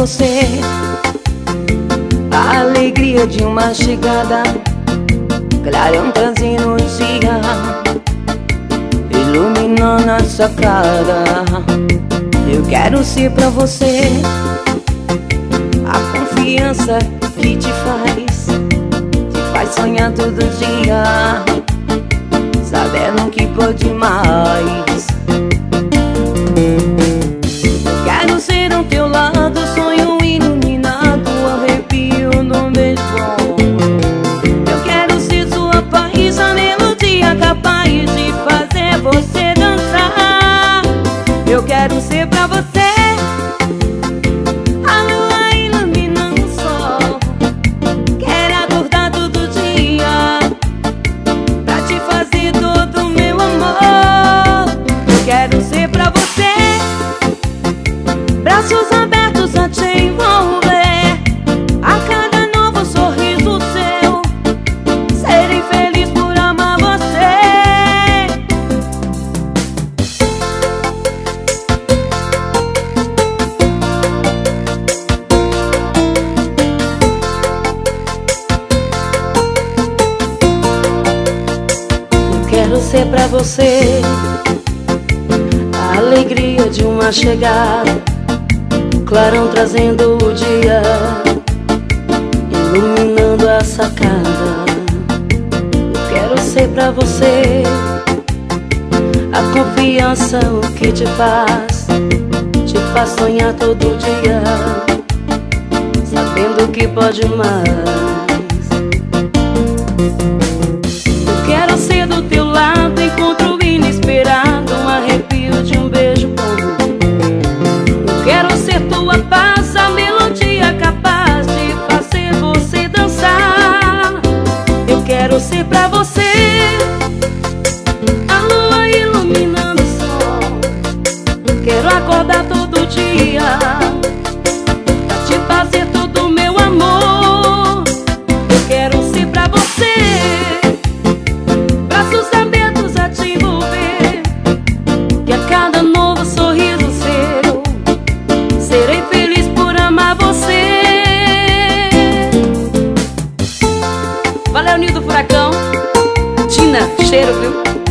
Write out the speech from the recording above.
você a alegria de uma chegada, clarão trazendo o dia, iluminando a sacada. Eu quero ser pra você a confiança que te faz sonhar todo dia, sabendo que pode mais. Quero ser ao teu lado, sonho iluminado, arrepio num beijo bom. Eu quero ser sua paz, a melodia capaz de fazer você dançar. Eu quero ser pra você a lua iluminando o sol. Quero acordar todo dia pra te fazer todo o meu amor. Eu quero ser pra você braços abertos a te envolver, a cada novo sorriso seu, serei feliz por amar você. Eu quero ser pra você a alegria de uma chegada, clarão trazendo o dia, iluminando a sacada. Eu quero ser pra você a confiança, o que te faz sonhar todo dia, sabendo que pode mais. Eu quero ser do teu lado, encontro inesperado, um arrepio de um beijo bom. Eu quero ser tua paz, a melodia capaz de fazer você dançar. Eu quero ser pra você a lua iluminando o sol. Quero acordar todo dia pra te fazer todo o meu amor. Eu quero ser pra você braços abertos a te envolver, que a cada novo sorriso seu, serei feliz por amar você. Valeu, Nildo Furacão. Tina, cheiro, viu?